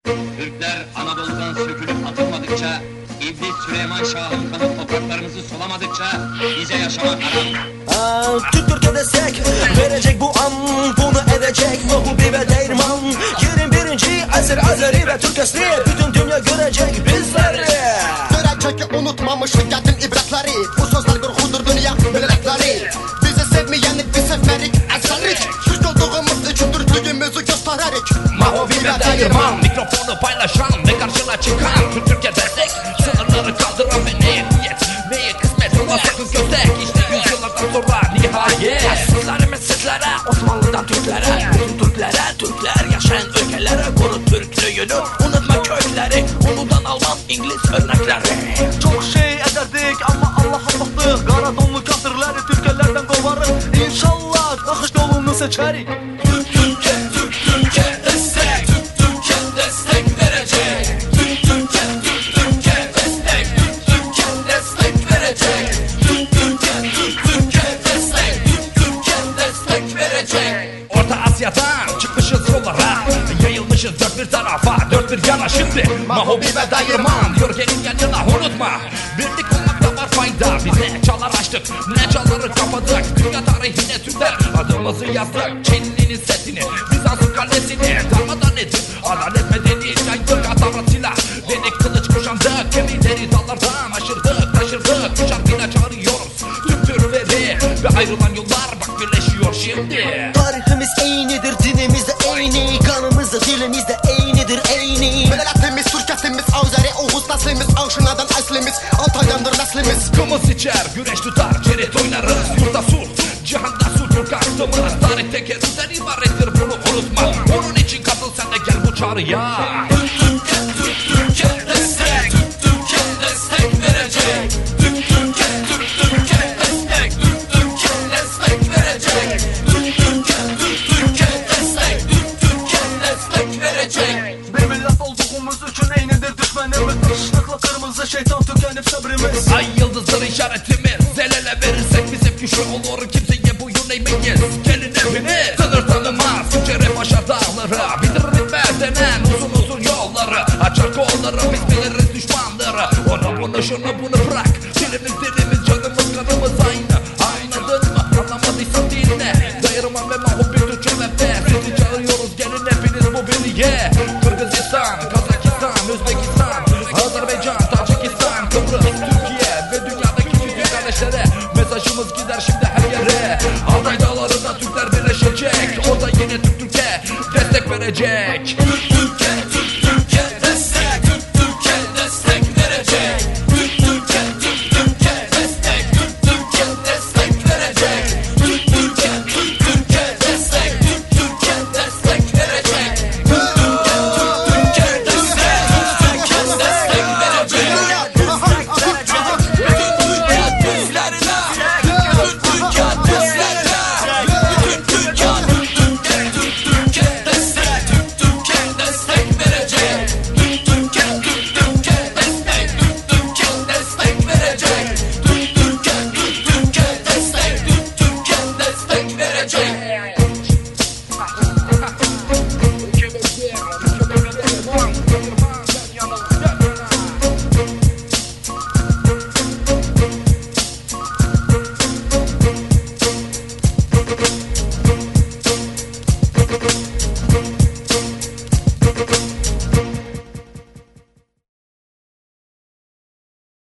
Türkler Anadolu'dan sökülüp atılmadıkça, İblis Süleyman Şah'ın kanı topraklarımızı sulamadıkça bize yaşamak haram. Türk destek verecek bu an, bunu edecek Mahbubi ve Değirman. 21. asır Azeri ve Türk asli, bütün dünya görecek bizleri. Görecek unutmamışlık geldim ibretleri, bu sözler gurhudur dünya melekleri. Bizi sevmeyenlik bir seferik eserlik, Türk olduğumuz için Türklüğümüzü göstererik. Mahbubi ve Değirman, mikrofonu paylaşan ve karşına çıkan Türkiye destek, sınırları kaldıran ve neye niyet, neye kısmet, ona sakın köstek. İşte yüzyıllardan sonra nihayet sizlerimiz sizlere, Osmanlı'dan Türklere, bütün Türklere, Türkler yaşayan ülkelere, koru Türklüğünü, unutma kökleri, Uludan Alman, İngiliz örnekleri. Çok şey ederdik ama Allah'a baktık, kara donlu kafirleri Türklerden kovarız. İnşallah akış yolunu seçerik. Türkiye destek, Türkiye destek verecek. Türkiye destek, Türkiye destek verecek. Türkiye destek verecek. Orta Asya'dan çıkmışız yollara, yayılmışız dört bir tarafa, dört bir yana şimdi. Mahbubi ve Değirman diyor gelin yan yana, unutma birlik olmakta var fayda. Biz ne çalar açtık, ne çaları kapadık, dünya tarihine Türkler adımızı yazdık. Çinli'nin setini, Bizans'ın kalesini darmadan edip adalet medeni yaydık atarat silah. Dedik kılıç kuşandık, gemileri dallardan aşırdık taşırdık. Bu şarkıyla çağırıyoruz tüm Türkleri ve ayrılan yollar bak birleşiyor şimdi. Tarihimiz eynidir, dinimiz de eyni, kanımız da dilimiz de eynidir eyni. Milletimiz, Türketimiz, Azeri, Oğuz neslimiz, Avşina'dan aslimiz, Altay'dandır neslimiz. Kımız içer, güreş tutar, çerit oynarız, yurda sulh, cihanda sulh kalktığımız. Tarih tekerrürden ibarettir, bunu unutma. Onun için katıl sen de gel bu çağrıya. Türkiye destek, Türkiye destek verecek. Türkiye destek, Türkiye destek verecek. Türkiye destek verecek. Bir millet olduğumuz için eynidir düşmanımız. Işıkla kırmızı şeytan tükenip sabrımız. Ay yıldızları işaretimiz, el ele verirsek biz hep güçlü olur, kimseye boyun eğmeyiz. Gelin hepiniz, sınır tanımaz, Türkçe başar dağları, bitirir bedenen uzun uzun yolları. Açar kolları, biz biliriz düşmanları. Onu bunu şunu bunu bırak, dilimiz canımız kanımız aynı. Anladın mı? Anlamadıysan dinle. Değirman ve Mahbubi Türkçe ve sizi çağırıyoruz, gelin hepiniz bu birliğe. Kırgızistan, Kazakistan, Özbekistan, Azerbaycan, Tacikistan, Kıbrıs, Türkiye ve dünyadaki bütün kardeşlere mesajımız gider şimdi her yere. Altay dağlarında Türkler birleşecek, orada yine Türkiye destek verecek.